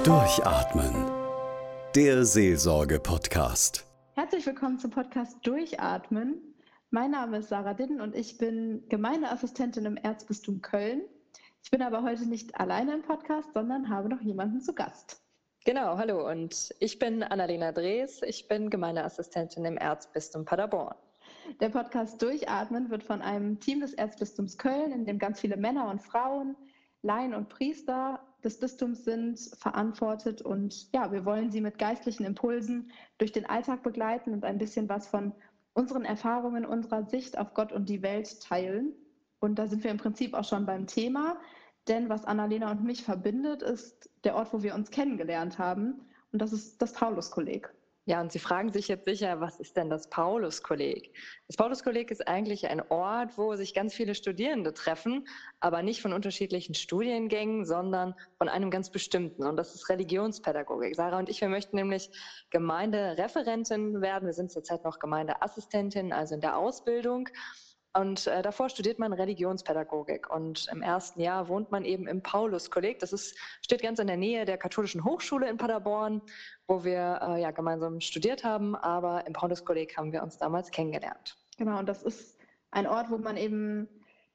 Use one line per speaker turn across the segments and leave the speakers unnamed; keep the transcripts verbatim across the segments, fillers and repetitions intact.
Durchatmen. Der Seelsorge-Podcast.
Herzlich willkommen zum Podcast Durchatmen. Mein Name ist Sarah Didden und ich bin Gemeindeassistentin im Erzbistum Köln. Ich bin aber heute nicht alleine im Podcast, sondern habe noch jemanden zu Gast.
Genau, hallo, und ich bin Annalena Drees, ich bin Gemeindeassistentin im Erzbistum Paderborn.
Der Podcast Durchatmen wird von einem Team des Erzbistums Köln, in dem ganz viele Männer und Frauen, Laien und Priester des Bistums sind, verantwortet. Und ja, wir wollen Sie mit geistlichen Impulsen durch den Alltag begleiten und ein bisschen was von unseren Erfahrungen, unserer Sicht auf Gott und die Welt teilen. Und da sind wir im Prinzip auch schon beim Thema, denn was Annalena und mich verbindet, ist der Ort, wo wir uns kennengelernt haben. Und das ist das Pauluskolleg.
Ja, und Sie fragen sich jetzt sicher, was ist denn das Pauluskolleg? Das Pauluskolleg ist eigentlich ein Ort, wo sich ganz viele Studierende treffen, aber nicht von unterschiedlichen Studiengängen, sondern von einem ganz bestimmten. Und das ist Religionspädagogik. Sarah und ich, wir möchten nämlich Gemeindereferentin werden. Wir sind zurzeit noch Gemeindeassistentin, also in der Ausbildung. Und äh, davor studiert man Religionspädagogik und im ersten Jahr wohnt man eben im Pauluskolleg. Das ist, steht ganz in der Nähe der Katholischen Hochschule in Paderborn, wo wir äh, ja gemeinsam studiert haben, aber im Pauluskolleg haben wir uns damals kennengelernt.
Genau, und das ist ein Ort, wo man eben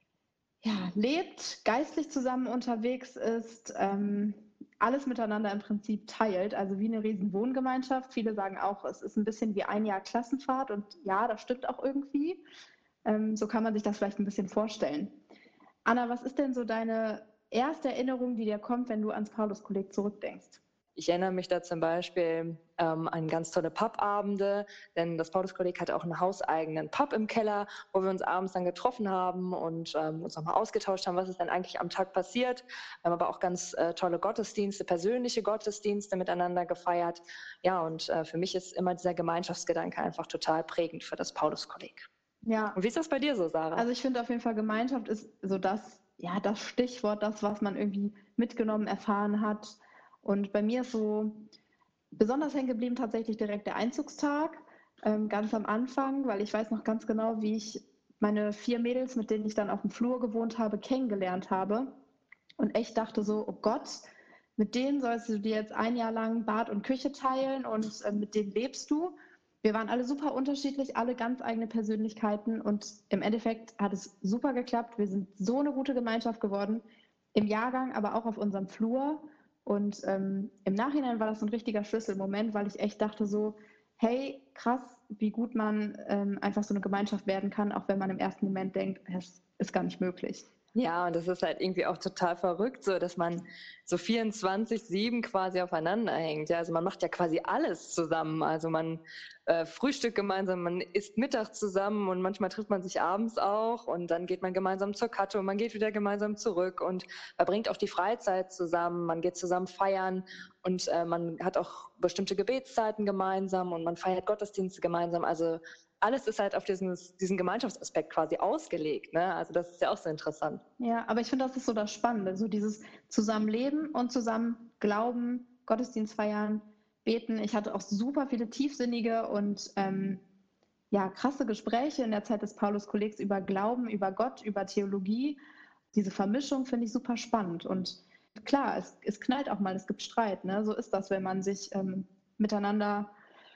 ja, lebt, geistlich zusammen unterwegs ist, ähm, alles miteinander im Prinzip teilt, also wie eine riesen Wohngemeinschaft. Viele sagen auch, es ist ein bisschen wie ein Jahr Klassenfahrt und ja, das stimmt auch irgendwie. Ähm, so kann man sich das vielleicht ein bisschen vorstellen. Anna, was ist denn so deine erste Erinnerung, die dir kommt, wenn du ans Pauluskolleg zurückdenkst?
Ich erinnere mich da zum Beispiel ähm, an ganz tolle Pubabende, denn das Pauluskolleg hatte auch einen hauseigenen Pub im Keller, wo wir uns abends dann getroffen haben und ähm, uns nochmal ausgetauscht haben, was ist denn eigentlich am Tag passiert. Wir haben aber auch ganz äh, tolle Gottesdienste, persönliche Gottesdienste miteinander gefeiert. Ja, und äh, für mich ist immer dieser Gemeinschaftsgedanke einfach total prägend für das Pauluskolleg.
Ja.
Und wie ist das bei dir so, Sarah?
Also ich finde auf jeden Fall, Gemeinschaft ist so das, ja, das Stichwort, das, was man irgendwie mitgenommen, erfahren hat. Und bei mir ist so besonders hängen geblieben tatsächlich direkt der Einzugstag, ähm, ganz am Anfang, weil ich weiß noch ganz genau, wie ich meine vier Mädels, mit denen ich dann auf dem Flur gewohnt habe, kennengelernt habe. Und echt dachte so, oh Gott, mit denen sollst du dir jetzt ein Jahr lang Bad und Küche teilen und äh, mit denen lebst du. Wir waren alle super unterschiedlich, alle ganz eigene Persönlichkeiten und im Endeffekt hat es super geklappt. Wir sind so eine gute Gemeinschaft geworden, im Jahrgang, aber auch auf unserem Flur. Und ähm, im Nachhinein war das so ein richtiger Schlüsselmoment, weil ich echt dachte so, hey, krass, wie gut man ähm, einfach so eine Gemeinschaft werden kann, auch wenn man im ersten Moment denkt, es ist gar nicht möglich.
Ja, und das ist halt irgendwie auch total verrückt, so dass man so vierundzwanzig sieben quasi aufeinander hängt. Ja, also man macht ja quasi alles zusammen. Also man äh, frühstückt gemeinsam, man isst Mittag zusammen und manchmal trifft man sich abends auch und dann geht man gemeinsam zur Katte und man geht wieder gemeinsam zurück und verbringt auch die Freizeit zusammen. Man geht zusammen feiern und äh, man hat auch bestimmte Gebetszeiten gemeinsam und man feiert Gottesdienste gemeinsam. Also alles ist halt auf diesen, diesen Gemeinschaftsaspekt quasi ausgelegt, ne? Also das ist ja auch so interessant.
Ja, aber ich finde, das ist so das Spannende, so dieses Zusammenleben und zusammen glauben, Gottesdienst feiern, beten. Ich hatte auch super viele tiefsinnige und ähm, ja, krasse Gespräche in der Zeit des Pauluskollegs über Glauben, über Gott, über Theologie. Diese Vermischung finde ich super spannend. Und klar, es, es knallt auch mal, es gibt Streit, ne? So ist das, wenn man sich ähm, miteinander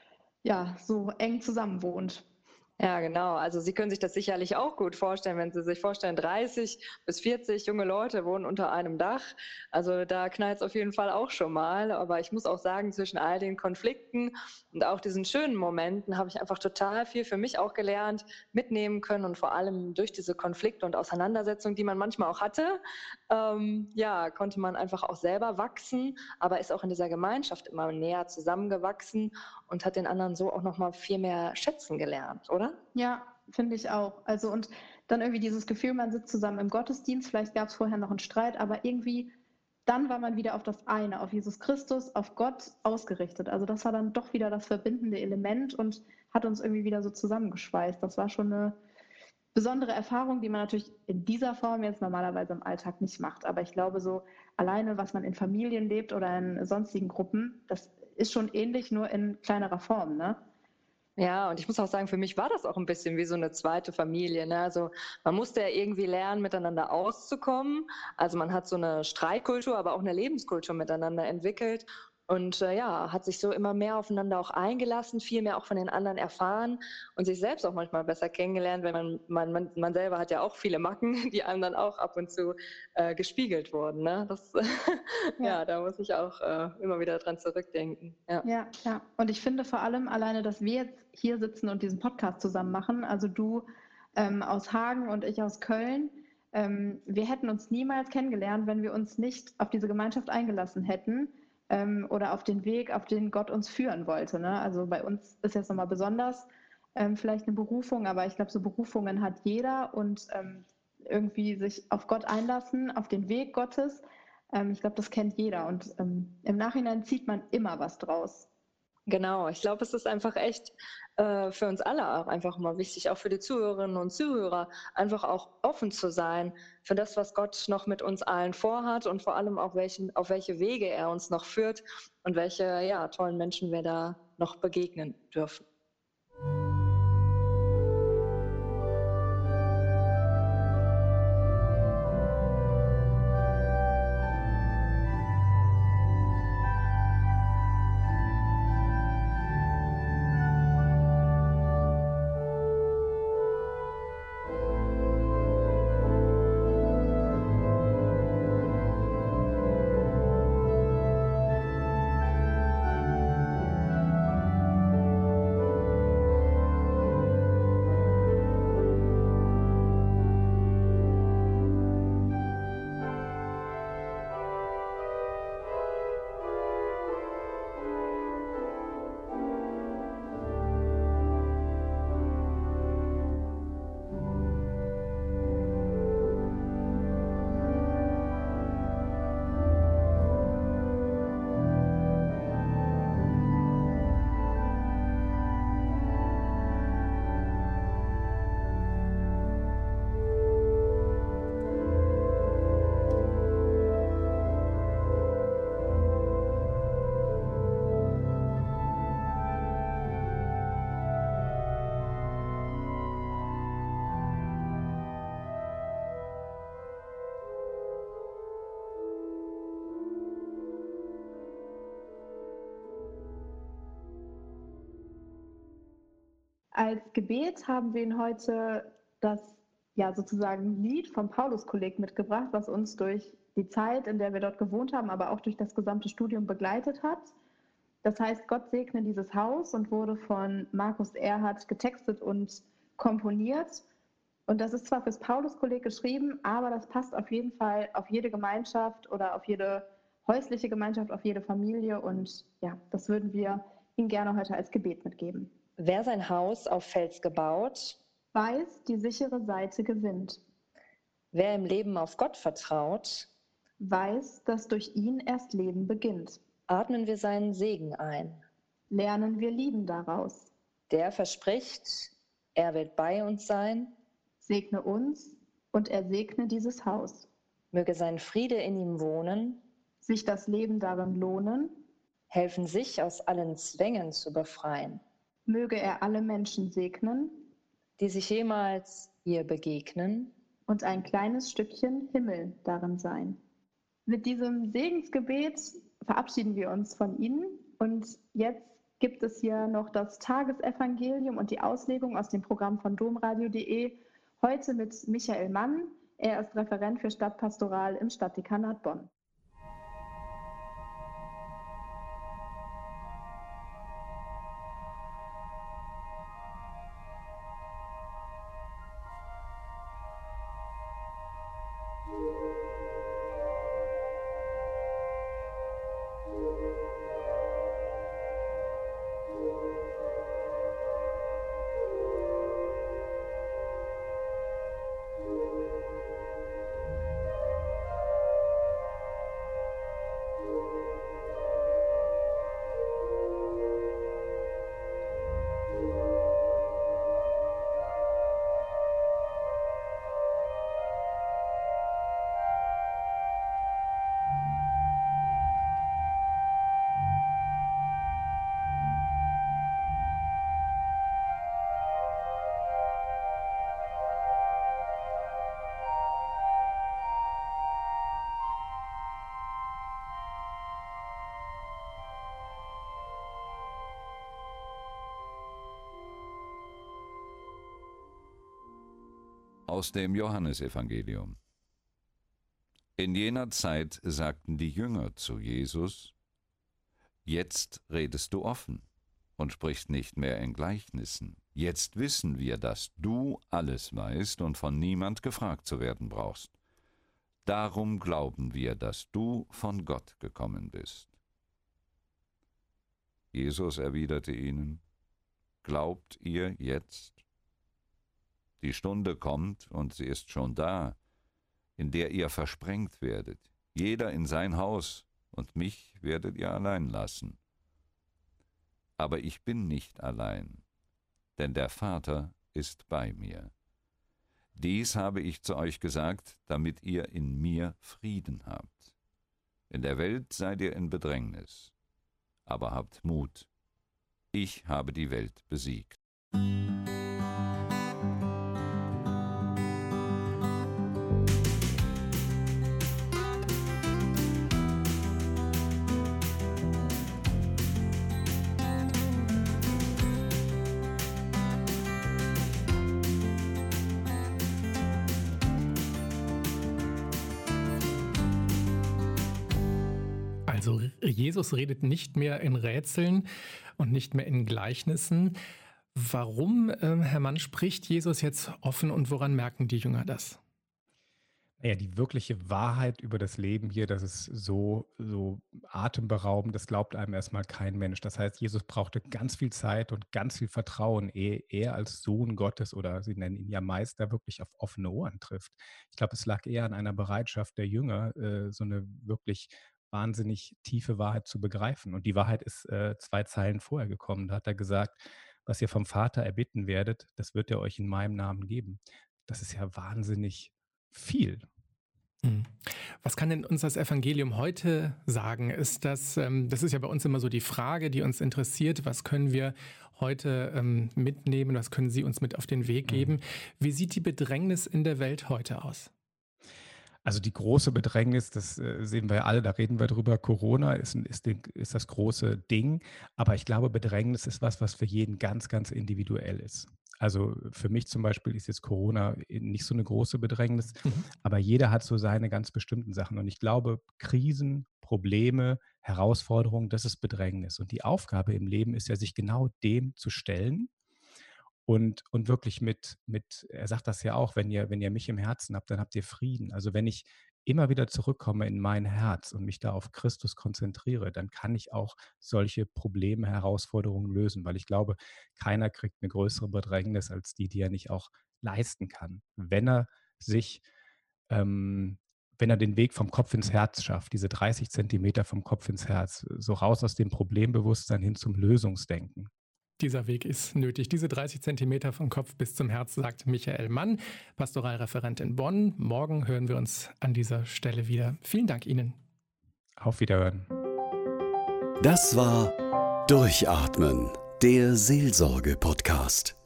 ja, so eng zusammenwohnt.
Ja, genau. Also Sie können sich das sicherlich auch gut vorstellen, wenn Sie sich vorstellen, dreißig bis vierzig junge Leute wohnen unter einem Dach. Also da knallt es auf jeden Fall auch schon mal. Aber ich muss auch sagen, zwischen all den Konflikten und auch diesen schönen Momenten habe ich einfach total viel für mich auch gelernt, mitnehmen können und vor allem durch diese Konflikte und Auseinandersetzungen, die man manchmal auch hatte, ähm, ja, konnte man einfach auch selber wachsen, aber ist auch in dieser Gemeinschaft immer näher zusammengewachsen und hat den anderen so auch noch mal viel mehr schätzen gelernt, oder?
Ja, finde ich auch. Also und dann irgendwie dieses Gefühl, man sitzt zusammen im Gottesdienst, vielleicht gab es vorher noch einen Streit, aber irgendwie dann war man wieder auf das eine, auf Jesus Christus, auf Gott ausgerichtet. Also das war dann doch wieder das verbindende Element und hat uns irgendwie wieder so zusammengeschweißt. Das war schon eine besondere Erfahrung, die man natürlich in dieser Form jetzt normalerweise im Alltag nicht macht. Aber ich glaube, so alleine, was man in Familien lebt oder in sonstigen Gruppen, das ist schon ähnlich, nur in kleinerer Form, ne?
Ja, und ich muss auch sagen, für mich war das auch ein bisschen wie so eine zweite Familie, ne? Also, man musste ja irgendwie lernen, miteinander auszukommen. Also, man hat so eine Streitkultur, aber auch eine Lebenskultur miteinander entwickelt und, äh, ja, hat sich so immer mehr aufeinander auch eingelassen, viel mehr auch von den anderen erfahren und sich selbst auch manchmal besser kennengelernt, weil man man man man selber hat ja auch viele Macken, die einem dann auch ab und zu, äh, gespiegelt wurden, ne? Das
Ja.
ja, da muss ich auch, äh, immer wieder dran zurückdenken, ja.
Ja, ja. Und ich finde vor allem alleine, dass wir jetzt hier sitzen und diesen Podcast zusammen machen, also du ähm, aus Hagen und ich aus Köln, ähm, wir hätten uns niemals kennengelernt, wenn wir uns nicht auf diese Gemeinschaft eingelassen hätten ähm, oder auf den Weg, auf den Gott uns führen wollte. Ne? Also bei uns ist jetzt nochmal besonders ähm, vielleicht eine Berufung, aber ich glaube, so Berufungen hat jeder und ähm, irgendwie sich auf Gott einlassen, auf den Weg Gottes. Ähm, ich glaube, das kennt jeder und ähm, im Nachhinein zieht man immer was draus.
Genau, ich glaube, es ist einfach echt äh, für uns alle auch einfach mal wichtig, auch für die Zuhörerinnen und Zuhörer, einfach auch offen zu sein für das, was Gott noch mit uns allen vorhat und vor allem auch welchen, auf welche Wege er uns noch führt und welche ja, tollen Menschen wir da noch begegnen dürfen.
Als Gebet haben wir Ihnen heute das ja sozusagen Lied vom Pauluskolleg mitgebracht, was uns durch die Zeit, in der wir dort gewohnt haben, aber auch durch das gesamte Studium begleitet hat. Das heißt, Gott segne dieses Haus und wurde von Markus Erhard getextet und komponiert. Und das ist zwar fürs Pauluskolleg geschrieben, aber das passt auf jeden Fall auf jede Gemeinschaft oder auf jede häusliche Gemeinschaft, auf jede Familie. Und ja, das würden wir Ihnen gerne heute als Gebet mitgeben.
Wer sein Haus auf Fels gebaut,
Weiß, die sichere Seite gewinnt.
wer im Leben auf Gott vertraut,
Weiß, dass durch ihn erst Leben beginnt.
atmen wir seinen Segen ein.
Lernen wir lieben daraus.
Der verspricht, er wird bei uns sein,
Segne uns und er segne dieses Haus.
möge sein Friede in ihm wohnen,
Sich das Leben darin lohnen.
helfen sich aus allen Zwängen zu befreien,
Möge er alle Menschen segnen
die sich jemals ihr begegnen.
und ein kleines Stückchen Himmel darin sein. Mit diesem Segensgebet verabschieden wir uns von Ihnen und jetzt gibt es hier noch das Tagesevangelium und die Auslegung aus dem Programm von domradio punkt de, heute mit Michael Mann. Er ist Referent für Stadtpastoral im Stadtdekanat Bonn.
Aus dem Johannesevangelium. In jener Zeit sagten die Jünger zu Jesus: Jetzt redest du offen und sprichst nicht mehr in Gleichnissen. Jetzt wissen wir, dass du alles weißt und von niemand gefragt zu werden brauchst. Darum glauben wir, dass du von Gott gekommen bist. Jesus erwiderte ihnen: Glaubt ihr jetzt? Die Stunde kommt, und sie ist schon da, in der ihr versprengt werdet, jeder in sein Haus, und mich werdet ihr allein lassen. Aber ich bin nicht allein, denn der Vater ist bei mir. Dies habe ich zu euch gesagt, damit ihr in mir Frieden habt. In der Welt seid ihr in Bedrängnis, aber habt Mut. Ich habe die Welt besiegt.
Also Jesus redet nicht mehr in Rätseln und nicht mehr in Gleichnissen. Warum, äh, Herr Mann, spricht Jesus jetzt offen und woran merken die Jünger das?
Ja, die wirkliche Wahrheit über das Leben hier, das ist so, so atemberaubend, das glaubt einem erstmal kein Mensch. Das heißt, Jesus brauchte ganz viel Zeit und ganz viel Vertrauen, ehe er als Sohn Gottes, oder sie nennen ihn ja Meister, wirklich auf offene Ohren trifft. Ich glaube, es lag eher an einer Bereitschaft der Jünger, äh, so eine wirklich wahnsinnig tiefe Wahrheit zu begreifen. Und die Wahrheit ist äh, zwei Zeilen vorher gekommen. Da hat er gesagt: Was ihr vom Vater erbitten werdet, das wird er euch in meinem Namen geben. Das ist ja wahnsinnig viel.
Hm. Was kann denn uns das Evangelium heute sagen? Ist das, ähm, das ist ja bei uns immer so die Frage, die uns interessiert. Was können wir heute ähm, mitnehmen? Was können Sie uns mit auf den Weg geben? Wie sieht die Bedrängnis in der Welt heute aus?
Also die große Bedrängnis, das äh, sehen wir ja alle, da reden wir drüber. Corona ist, ein- ist, den- ist das große Ding. Aber ich glaube, Bedrängnis ist was, was für jeden ganz, ganz individuell ist. Also für mich zum Beispiel ist jetzt Corona nicht so eine große Bedrängnis,
Mhm.
aber jeder hat so seine ganz bestimmten Sachen. Und ich glaube, Krisen, Probleme, Herausforderungen, das ist Bedrängnis. Und die Aufgabe im Leben ist ja, sich genau dem zu stellen und, und wirklich mit, mit, er sagt das ja auch, wenn ihr, wenn ihr mich im Herzen habt, dann habt ihr Frieden. Also wenn ich immer wieder zurückkomme in mein Herz und mich da auf Christus konzentriere, dann kann ich auch solche Probleme, Herausforderungen lösen, weil ich glaube, keiner kriegt eine größere Bedrängnis als die, die er nicht auch leisten kann, wenn er sich, ähm, wenn er den Weg vom Kopf ins Herz schafft, diese dreißig Zentimeter vom Kopf ins Herz, so raus aus dem Problembewusstsein hin zum Lösungsdenken.
Dieser Weg ist nötig. Diese dreißig Zentimeter vom Kopf bis zum Herz, sagt Michael Mann, Pastoralreferent in Bonn. Morgen hören wir uns an dieser Stelle wieder. Vielen Dank Ihnen.
Auf Wiederhören.
Das war Durchatmen, der Seelsorge-Podcast.